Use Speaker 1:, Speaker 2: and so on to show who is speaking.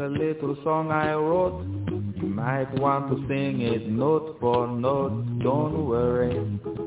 Speaker 1: a little song I wrote. You might want to sing it note for note. Don't worry.